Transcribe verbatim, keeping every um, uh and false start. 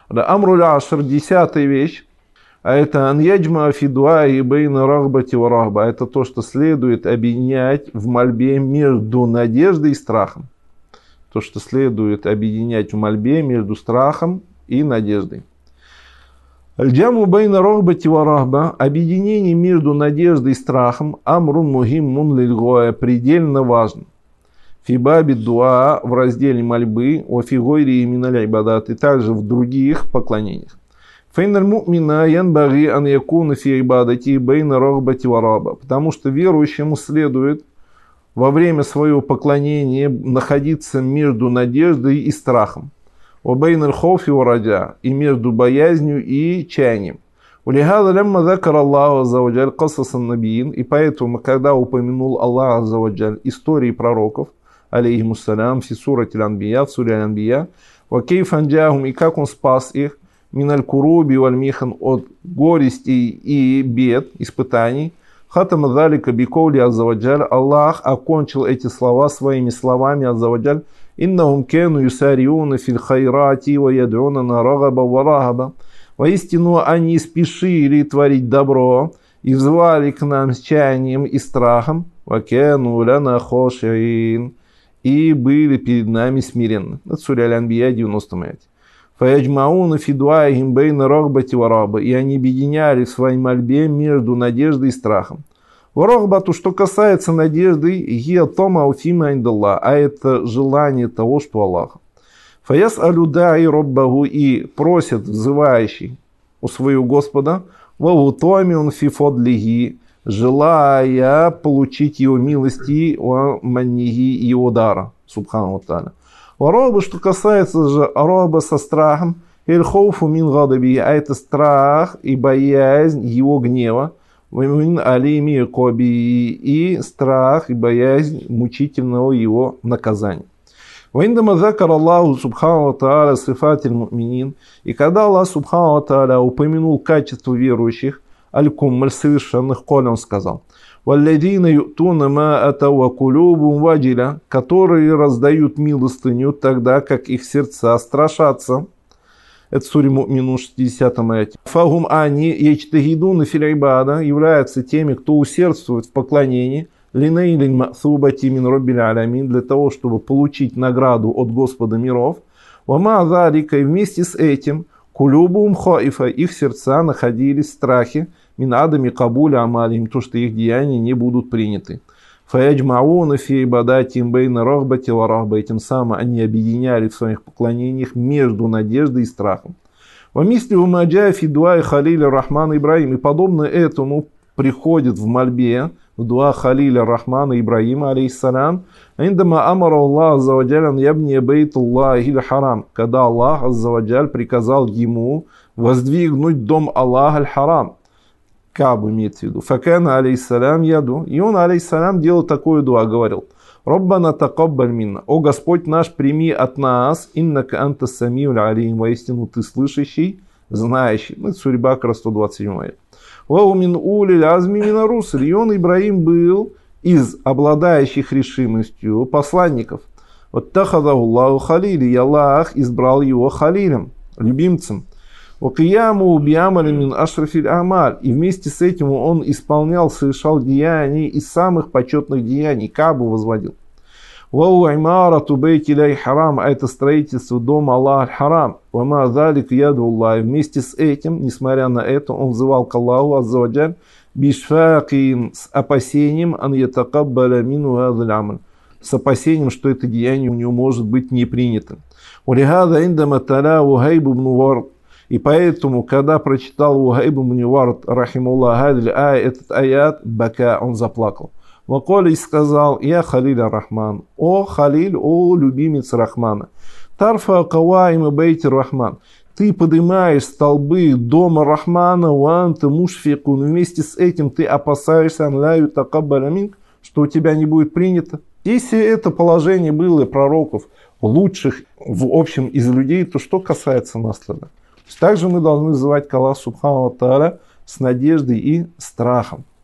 Амруль ашр, десятая вещь. А это аньяджма фидуа и бейна рахбати ва рахба. Это то, что следует объединять в мольбе между надеждой и страхом. То, что следует объединять в мольбе между страхом и надеждой. Аль-джаму бейна рахбати ва рахба. Объединение между надеждой и страхом. Амрун мухиммун лиль-гоя. Предельно важно. Фибаби дуа в разделе мольбы. Ва фигойри миналь ибадат. И также в других поклонениях. Потому что верующему следует во время своего поклонения находиться между надеждой и страхом. И между боязнью и чаянием. И поэтому, когда упомянул Аллах Аззаваджаль истории пророков, алейхимуссалям, фи сурати Аль-Анбия, в суре Аль-Анбия, и как он спас их, миналь куруби валь михан, от горестей и бед, испытаний. Хатама залика бикоули Аззаваджаль. Аллах окончил эти слова своими словами Аззаваджаль. Иннахум кену юсариуна фил хайрати ва яд'унана рагаба ва рагаба. Воистину они спешили творить добро и взывали к нам с чаянием и страхом. Ва кену ляна хошиин. И были перед нами смиренны. Это сура Аль-Анбия, девяностая аят. И они объединяли в своей мольбе между надеждой и страхом. Варахбату, что касается надежды, а это желание того, что Аллаха. Фаяс алюдай роббаху, и просит взывающий у своего Господа, вавутомиун фифодлиги, желая получить его милости, манниги и его дара, субхану ва тааля. Вараба, что касается же раба со страхом, эль-хоуфу мин гадаби, а это страх и боязнь его гнева, мин алими коби, и страх и боязнь мучительного его наказания. Ваиндама закар Аллаху субхану ва тааля сифатиль му'минин, и когда Аллах субхану ва тааля упомянул качество верующих, аль-куммаль совершенных, коли он сказал: «Валладина ю'туна ма атау кулубум ваджиля», которые раздают милостыню тогда, как их сердца страшатся. Это сура Му'минун, шестидесятая аят. Фагум они ячтагидуна фил ибада, являются теми, кто усердствует в поклонении, линейлин мa'субати мин роббиль алямин, для того, чтобы получить награду от Господа миров. Вама азалика, и вместе с этим кулубум хаифа, их сердца находились в страхе, минадами кабуля амалим, то, что их деяния не будут приняты. Фаяджмауна фи ибадатим бейна рахбати ва рахба, и тем самым они объединяли в своих поклонениях между надеждой и страхом. Ва мисли умаджа фи дуа халиля рахмана Ибрахим, и подобно этому приходит в мольбе в дуа халиля рахмана Ибрахима алейхиссалям, индама амара Аллах аззаваджаль ябни бейтуллахи аль-харам, когда Аллах аззаваджаль приказал ему воздвигнуть дом Аллаха аль-харам, Кабу имеется в виду. Факана алейхиссалям яду. И он алейхиссалям делал такое дуа, говорил: Роббана такаббаль минна. О Господь наш, прими от нас, иннака анта самиуль алим, воистину ты слышащий, знающий. Ну, это сура Бакара, сто двадцать седьмая. Ва мин улиль азми мина русуль. И он, Ибрахим, был из обладающих решимостью посланников. Вот тахадаху Аллаху халили. И Аллах избрал его халилем, любимцем. И вместе с этим он исполнял, совершал деяния из самых почетных деяний, Кабу возводил. А это строительство дома Аллаха аль-Харам. И вместе с этим, несмотря на это, он взывал к Аллаху аззаваджаль бишфакин, с опасением, ан ятакаббаля мину гадаль амаль, с опасением, что это деяние у него может быть не принято. И поэтому, когда прочитал Ухайб ибн Вард, рахимуллах, этот аят, бака, он заплакал. Ваколи сказал: я Халиль Рахман, о Халиль, о любимец Рахмана. Тарфа каваима бейти Рахман, ты поднимаешь столбы дома Рахмана, ванта мушфикун, вместе с этим ты опасаешься, анляю такаббалямин, что у тебя не будет принято. Если это положение было пророков, лучших в общем из людей, то что касается нас тогда? Также мы должны взывать к Аллаху субхану ва тааля с надеждой и страхом.